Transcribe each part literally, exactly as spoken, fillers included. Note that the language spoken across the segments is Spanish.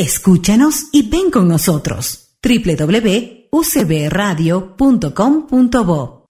Escúchanos y ven con nosotros. doble u doble u doble u punto u c b radio punto com punto bo.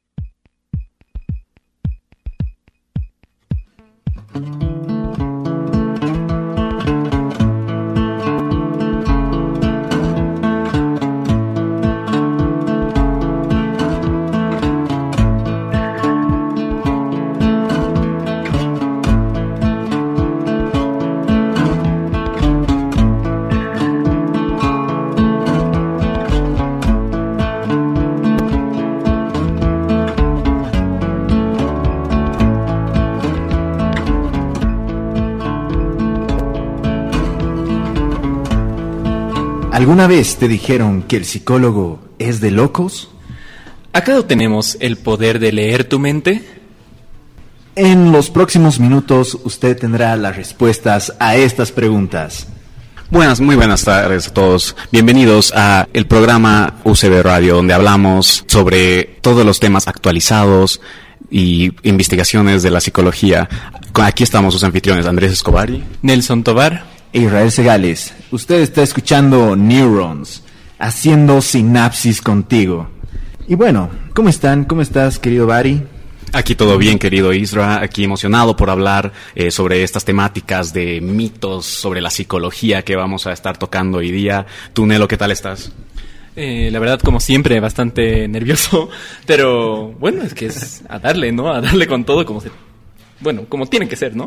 ¿Alguna vez te dijeron que el psicólogo es de locos? ¿Acaso tenemos el poder de leer tu mente? En los próximos minutos usted tendrá las respuestas a estas preguntas. Buenas, muy buenas tardes a todos. Bienvenidos a el programa U C B Radio, donde hablamos sobre todos los temas actualizados y investigaciones de la psicología. Aquí estamos sus anfitriones, Andrés Escobar y Nelson Tobar. Israel Segales. Usted está escuchando Neurons, haciendo sinapsis contigo. Y bueno, ¿cómo están? ¿Cómo estás, querido Bari? Aquí todo bien, querido Isra. Aquí emocionado por hablar eh, sobre estas temáticas de mitos, sobre la psicología que vamos a estar tocando hoy día. Tú, Nelo, ¿qué tal estás? Eh, la verdad, como siempre, bastante nervioso. Pero bueno, es que es a darle, ¿no? A darle con todo como se... Bueno, como tiene que ser, ¿no?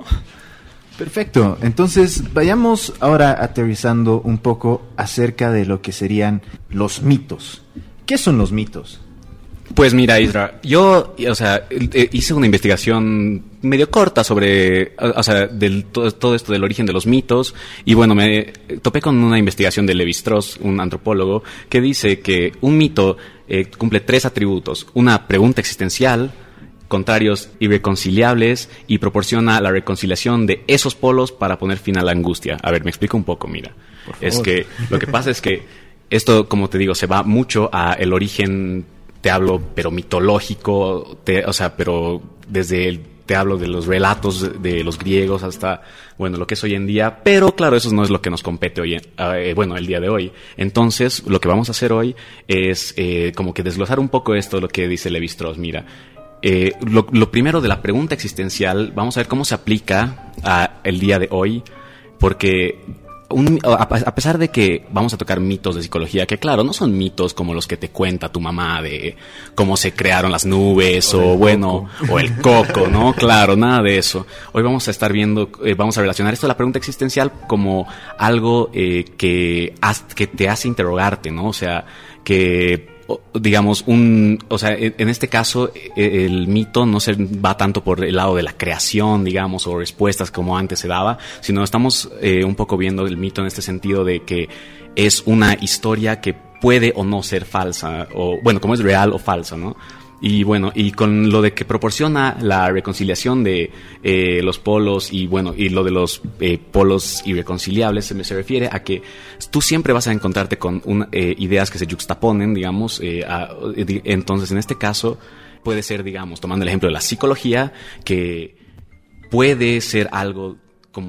Perfecto, entonces vayamos ahora aterrizando un poco acerca de lo que serían los mitos. ¿Qué son los mitos? Pues mira, Isra, yo, o sea, hice una investigación medio corta sobre, o sea, del, todo, todo esto del origen de los mitos, y bueno, me topé con una investigación de Levi-Strauss, un antropólogo, que dice que un mito eh, cumple tres atributos: una pregunta existencial, contrarios irreconciliables, y proporciona la reconciliación de esos polos para poner fin a la angustia. A ver, me explico un poco, mira. Es que lo que pasa es que esto, como te digo, se va mucho a el origen, te hablo, pero mitológico, te, o sea, pero desde el, te hablo de los relatos de los griegos hasta, bueno, lo que es hoy en día, pero claro, eso no es lo que nos compete hoy, eh, bueno, el día de hoy. Entonces, lo que vamos a hacer hoy es eh, como que desglosar un poco esto, lo que dice Levi-Strauss. Mira, Eh, lo, lo primero de la pregunta existencial, vamos a ver cómo se aplica a el día de hoy, porque un, a, a pesar de que vamos a tocar mitos de psicología, que claro, no son mitos como los que te cuenta tu mamá de cómo se crearon las nubes o, o bueno, o el coco, ¿no? Claro, nada de eso. Hoy vamos a estar viendo, eh, vamos a relacionar esto de la pregunta existencial como algo eh, que, que te hace interrogarte, ¿no? O sea, que digamos, un, o sea, en este caso el mito no se va tanto por el lado de la creación, digamos, o respuestas como antes se daba, sino estamos eh, un poco viendo el mito en este sentido de que es una historia que puede o no ser falsa, o bueno, como es real o falsa, ¿no? Y bueno, y con lo de que proporciona la reconciliación de eh, los polos y bueno, y lo de los eh, polos irreconciliables, se, me, se refiere a que tú siempre vas a encontrarte con un, eh, ideas que se yuxtaponen, digamos, eh, a, eh, entonces en este caso puede ser, digamos, tomando el ejemplo de la psicología, que puede ser algo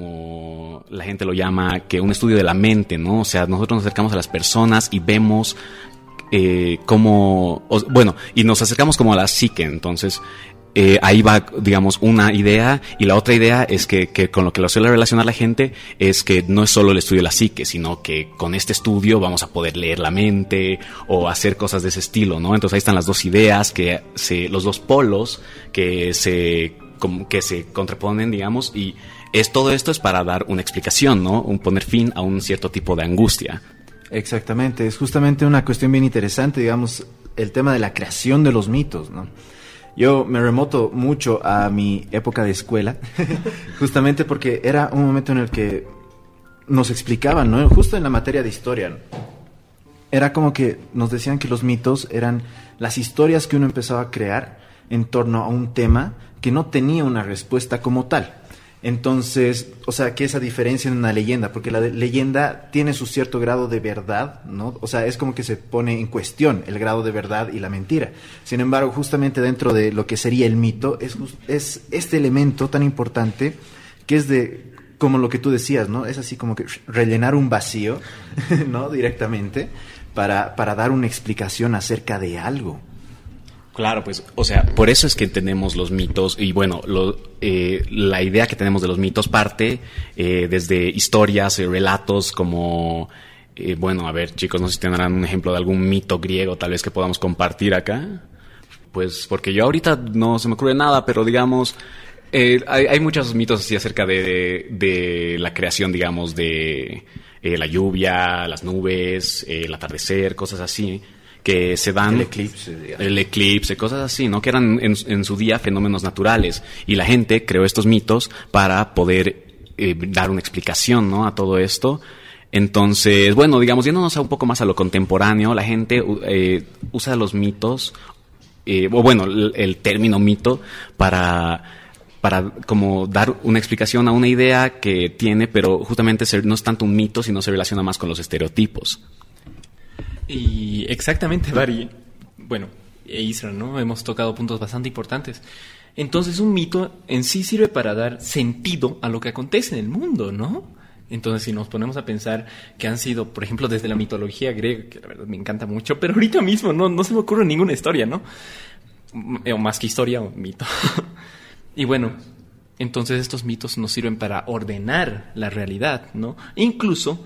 como la gente lo llama, que un estudio de la mente, ¿no? O sea, nosotros nos acercamos a las personas y vemos Eh, como, o, bueno, y nos acercamos como a la psique, entonces eh, ahí va, digamos, una idea, y la otra idea es que, que con lo que lo suele relacionar la gente es que no es solo el estudio de la psique, sino que con este estudio vamos a poder leer la mente o hacer cosas de ese estilo, ¿no? Entonces ahí están las dos ideas, que se, los dos polos que se, como, que se contraponen, digamos, y es, todo esto es para dar una explicación, ¿no? Un poner fin a un cierto tipo de angustia. Exactamente, es justamente una cuestión bien interesante, digamos, el tema de la creación de los mitos, ¿no? Yo me remoto mucho a mi época de escuela, justamente porque era un momento en el que nos explicaban, ¿no? Justo en la materia de historia, ¿no? Era como que nos decían que los mitos eran las historias que uno empezaba a crear en torno a un tema que no tenía una respuesta como tal. Entonces, o sea, que esa diferencia en una leyenda, porque la de- leyenda tiene su cierto grado de verdad, ¿no? O sea, es como que se pone en cuestión el grado de verdad y la mentira. Sin embargo, justamente dentro de lo que sería el mito, es, just- es este elemento tan importante que es de como lo que tú decías, ¿no? Es así como que rellenar un vacío, ¿no? Directamente, para, para dar una explicación acerca de algo. Claro, pues, o sea, por eso es que tenemos los mitos y bueno, lo, eh, la idea que tenemos de los mitos parte eh, desde historias, eh, relatos como, eh, bueno, a ver, chicos, no sé si tendrán un ejemplo de algún mito griego tal vez que podamos compartir acá. Pues, porque yo ahorita no se me ocurre nada, pero digamos, eh, hay, hay muchos mitos así acerca de, de, de la creación, digamos, de eh, la lluvia, las nubes, eh, el atardecer, cosas así. Que se dan... El eclipse, digamos. El eclipse, cosas así, ¿no? Que eran en, en su día fenómenos naturales. Y la gente creó estos mitos para poder eh, dar una explicación, ¿no? A todo esto. Entonces, bueno, digamos, yéndonos a un poco más a lo contemporáneo, la gente eh, usa los mitos, eh, o bueno, el, el término mito para... para como dar una explicación a una idea que tiene, pero justamente no es tanto un mito, sino se relaciona más con los estereotipos. Y exactamente, Bari. Bueno, e Isra, ¿no? Hemos tocado puntos bastante importantes. Entonces, un mito en sí sirve para dar sentido a lo que acontece en el mundo, ¿no? Entonces, si nos ponemos a pensar que han sido, por ejemplo, desde la mitología griega, que la verdad me encanta mucho, pero ahorita mismo no, no se me ocurre ninguna historia, ¿no? O más que historia, o mito. Y bueno, entonces estos mitos nos sirven para ordenar la realidad, ¿no? E incluso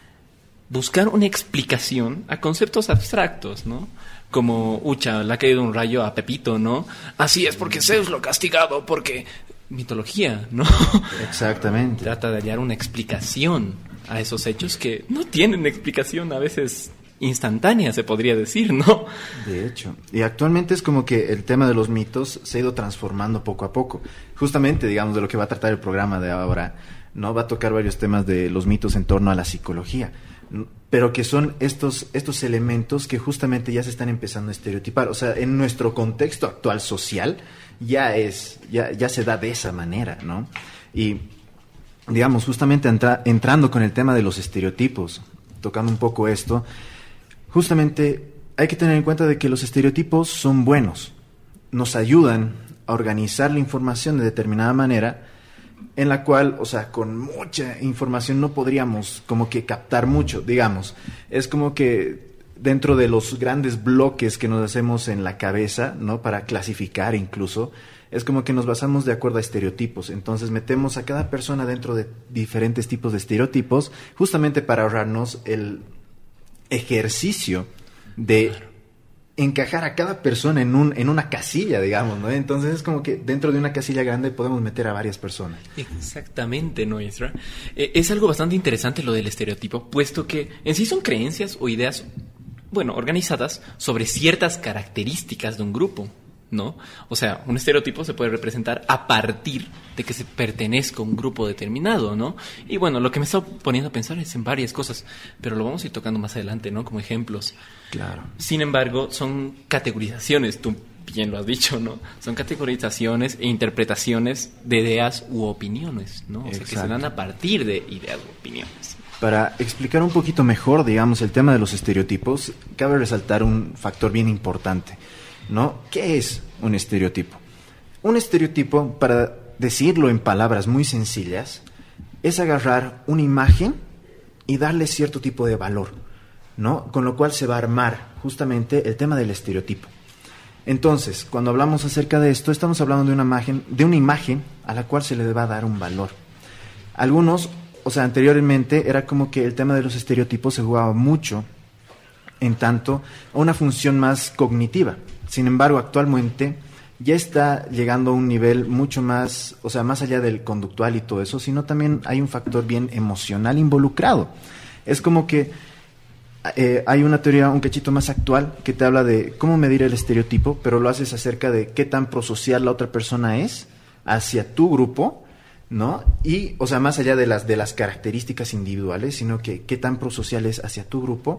buscar una explicación a conceptos abstractos, ¿no? Como, ucha, le ha caído un rayo a Pepito, ¿no? Así es porque Zeus lo ha castigado, porque... mitología, ¿no? Exactamente. Trata de hallar una explicación a esos hechos que no tienen explicación, a veces instantánea, se podría decir, ¿no? De hecho. Y actualmente es como que el tema de los mitos se ha ido transformando poco a poco. Justamente, digamos, de lo que va a tratar el programa de ahora, ¿no? Va a tocar varios temas de los mitos en torno a la psicología, pero que son estos, estos elementos que justamente ya se están empezando a estereotipar. O sea, en nuestro contexto actual social ya es, ya, ya se da de esa manera, ¿no? Y, digamos, justamente entra, entrando con el tema de los estereotipos, tocando un poco esto, justamente hay que tener en cuenta de que los estereotipos son buenos, nos ayudan a organizar la información de determinada manera, en la cual, o sea, con mucha información no podríamos como que captar mucho, digamos. Es como que dentro de los grandes bloques que nos hacemos en la cabeza, ¿no? Para clasificar incluso, es como que nos basamos de acuerdo a estereotipos. Entonces metemos a cada persona dentro de diferentes tipos de estereotipos, justamente para ahorrarnos el ejercicio de encajar a cada persona en un en una casilla, digamos, ¿no? Entonces es como que dentro de una casilla grande podemos meter a varias personas. Exactamente, ¿no, Isra? Eh, es algo bastante interesante lo del estereotipo, puesto que en sí son creencias o ideas, bueno, organizadas sobre ciertas características de un grupo, ¿no? O sea, un estereotipo se puede representar a partir de que se pertenezca a un grupo determinado, ¿no? Y bueno, lo que me está poniendo a pensar es en varias cosas, pero lo vamos a ir tocando más adelante, ¿no? Como ejemplos. Claro. Sin embargo, son categorizaciones, tú bien lo has dicho, ¿no? Son categorizaciones e interpretaciones de ideas u opiniones, ¿no? O sea, que se dan a partir de ideas u opiniones. Para explicar un poquito mejor, digamos, el tema de los estereotipos, cabe resaltar un factor bien importante, ¿no? ¿Qué es un estereotipo? Un estereotipo, para decirlo en palabras muy sencillas, es agarrar una imagen y darle cierto tipo de valor, ¿no? Con lo cual se va a armar justamente el tema del estereotipo. Entonces, cuando hablamos acerca de esto, estamos hablando de una imagen, de una imagen a la cual se le va a dar un valor. Algunos, o sea, anteriormente era como que el tema de los estereotipos se jugaba mucho en tanto a una función más cognitiva. Sin embargo, actualmente ya está llegando a un nivel mucho más, o sea, más allá del conductual y todo eso, sino también hay un factor bien emocional involucrado. Es como que eh, hay una teoría un cachito más actual que te habla de cómo medir el estereotipo, pero lo haces acerca de qué tan prosocial la otra persona es hacia tu grupo, ¿no? Y, o sea, más allá de las, de las características individuales, sino que qué tan prosocial es hacia tu grupo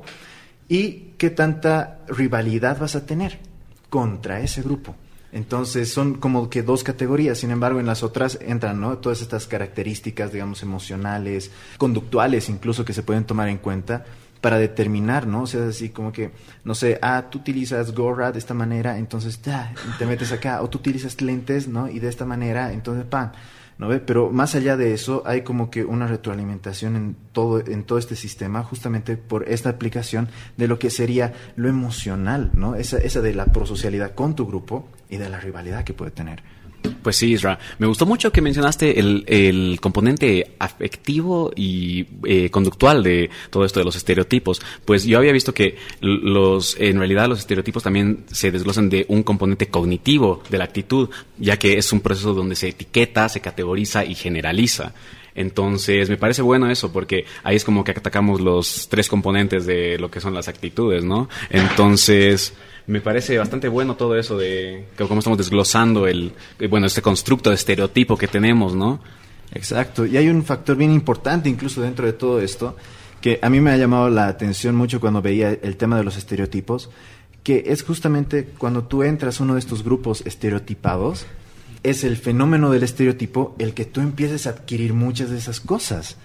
y qué tanta rivalidad vas a tener contra ese grupo. Entonces son como que dos categorías, sin embargo en las otras entran, ¿no? Todas estas características, digamos, emocionales, conductuales incluso, que se pueden tomar en cuenta para determinar, ¿no? O sea, así como que, no sé, ah, tú utilizas gorra de esta manera, entonces ya, te metes acá, o tú utilizas lentes, ¿no? Y de esta manera, entonces, pam, ¿no ve? Pero más allá de eso, hay como que una retroalimentación en todo, en todo este sistema, justamente por esta aplicación de lo que sería lo emocional, ¿no? Esa, esa de la prosocialidad con tu grupo y de la rivalidad que puede tener. Pues sí, Isra. Me gustó mucho que mencionaste el, el componente afectivo y eh, conductual de todo esto de los estereotipos. Pues yo había visto que los, en realidad los estereotipos también se desglosan de un componente cognitivo de la actitud, ya que es un proceso donde se etiqueta, se categoriza y generaliza. Entonces, me parece bueno eso, porque ahí es como que atacamos los tres componentes de lo que son las actitudes, ¿no? Entonces, me parece bastante bueno todo eso de cómo estamos desglosando el, bueno, este constructo de estereotipo que tenemos, ¿no? Exacto. Y hay un factor bien importante incluso dentro de todo esto, que a mí me ha llamado la atención mucho cuando veía el tema de los estereotipos, que es justamente cuando tú entras a uno de estos grupos estereotipados, es el fenómeno del estereotipo el que tú empieces a adquirir muchas de esas cosas.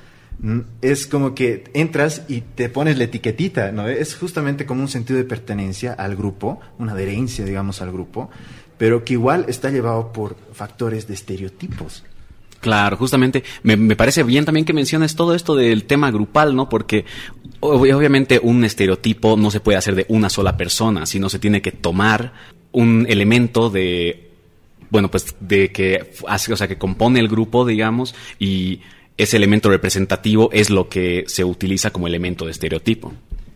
Es como que entras y te pones la etiquetita, ¿no? Es justamente como un sentido de pertenencia al grupo, una adherencia, digamos, al grupo, pero que igual está llevado por factores de estereotipos. Claro, justamente me, me parece bien también que menciones todo esto del tema grupal, ¿no? Porque ob- obviamente un estereotipo no se puede hacer de una sola persona, sino se tiene que tomar un elemento de, bueno, pues de que hace, o sea, que compone el grupo, digamos, y ese elemento representativo es lo que se utiliza como elemento de estereotipo.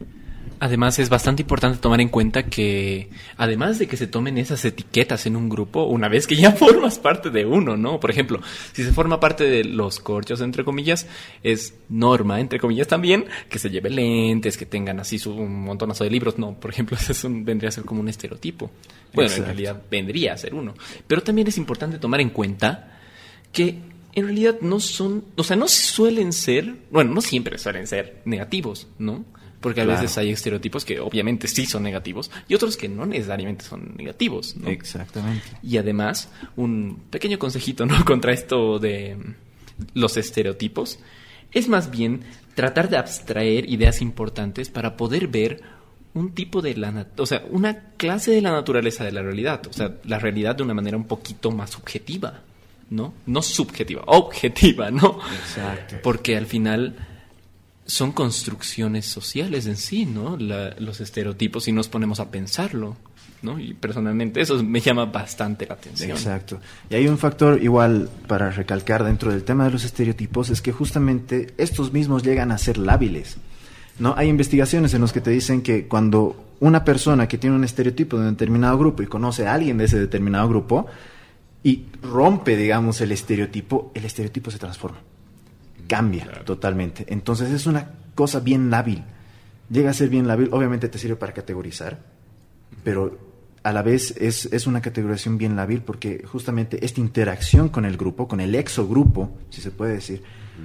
Además, es bastante importante tomar en cuenta que, además de que se tomen esas etiquetas en un grupo, una vez que ya formas parte de uno, ¿no? Por ejemplo, si se forma parte de los corchos, entre comillas, es norma, entre comillas también, que se lleve lentes, que tengan así su, un montonazo de libros. No, por ejemplo, eso es un, vendría a ser como un estereotipo. Bueno, Exacto. En realidad vendría a ser uno. Pero también es importante tomar en cuenta que en realidad no son, o sea, no suelen ser, bueno, no siempre suelen ser negativos, ¿no? Porque a claro. veces hay estereotipos que obviamente sí son negativos y otros que no necesariamente son negativos, ¿no? Exactamente. Y además, un pequeño consejito, ¿no? Contra esto de los estereotipos es más bien tratar de abstraer ideas importantes para poder ver un tipo de la, nat- o sea, una clase de la naturaleza de la realidad, o sea, la realidad de una manera un poquito más objetiva, ¿no? No subjetiva, objetiva, ¿no? Exacto. Porque al final son construcciones sociales en sí, ¿no? La, los estereotipos, si nos ponemos a pensarlo, ¿no? Y personalmente eso me llama bastante la atención. Exacto. Y hay un factor igual para recalcar dentro del tema de los estereotipos, es que justamente estos mismos llegan a ser lábiles, ¿no? Hay investigaciones en las que te dicen que cuando una persona que tiene un estereotipo de un determinado grupo y conoce a alguien de ese determinado grupo y rompe, digamos, el estereotipo, el estereotipo se transforma. Cambia claro. totalmente. Entonces es una cosa bien lábil. Llega a ser bien lábil. Obviamente te sirve para categorizar, pero a la vez es, es una categorización bien lábil porque justamente esta interacción con el grupo, con el exogrupo, si se puede decir,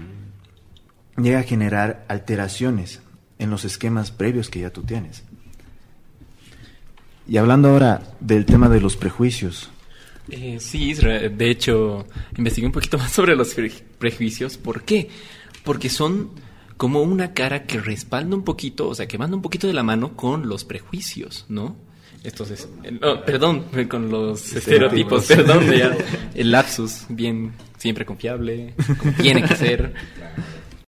uh-huh. llega a generar alteraciones en los esquemas previos que ya tú tienes. Y hablando ahora del tema de los prejuicios. Eh, sí, de hecho, investigué un poquito más sobre los pre- prejuicios. ¿Por qué? Porque son como una cara que respalda un poquito, o sea, que manda un poquito de la mano con los prejuicios, ¿no? Entonces, eh, oh, perdón, con los estereotipos, perdón, ya, el lapsus, bien, siempre confiable, como tiene que ser.